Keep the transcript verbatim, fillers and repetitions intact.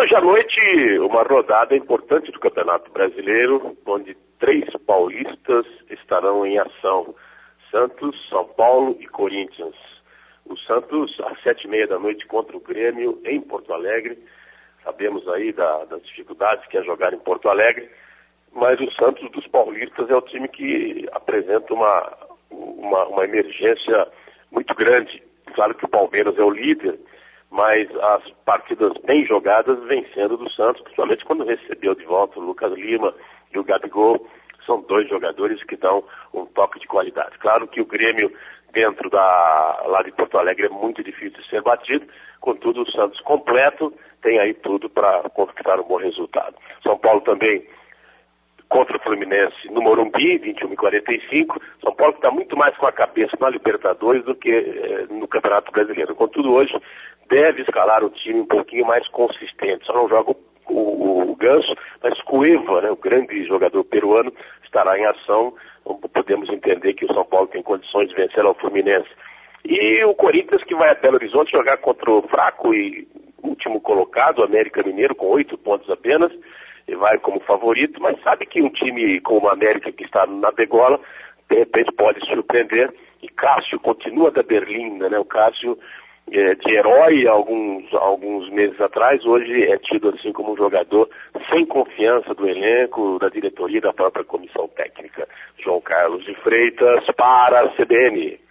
Hoje à noite, uma rodada importante do Campeonato Brasileiro, onde três paulistas estarão em ação. Santos, São Paulo e Corinthians. O Santos, às sete e meia da noite, contra o Grêmio, em Porto Alegre. Sabemos aí da, das dificuldades que é jogar em Porto Alegre, mas o Santos dos paulistas é o time que apresenta uma, uma, uma emergência muito grande. Claro que o Palmeiras é o líder, mas as partidas bem jogadas vêm sendo do Santos, principalmente quando recebeu de volta o Lucas Lima e o Gabigol. São dois jogadores que dão um toque de qualidade. Claro que o Grêmio, dentro da, lá de Porto Alegre, é muito difícil de ser batido, contudo o Santos completo tem aí tudo para conquistar um bom resultado. São Paulo também contra o Fluminense no Morumbi, vinte e uma e quarenta e cinco. São Paulo está muito mais com a cabeça na Libertadores do que eh, no Campeonato Brasileiro. Contudo, hoje deve escalar o time um pouquinho mais consistente. Só não joga o, o, o Ganso, mas Cueva, né, o grande jogador peruano, estará em ação. Podemos entender que o São Paulo tem condições de vencer ao Fluminense. E o Corinthians, que vai a Belo Horizonte jogar contra o fraco e último colocado, o América Mineiro, com oito pontos apenas, e vai como favorito, mas sabe que um time como o América, que está na degola, de repente pode surpreender. E Cássio continua da Berlinda, né? O Cássio, é, de herói alguns, alguns meses atrás, hoje é tido assim como um jogador sem confiança do elenco, da diretoria e da própria comissão técnica. João Carlos de Freitas para a C B N.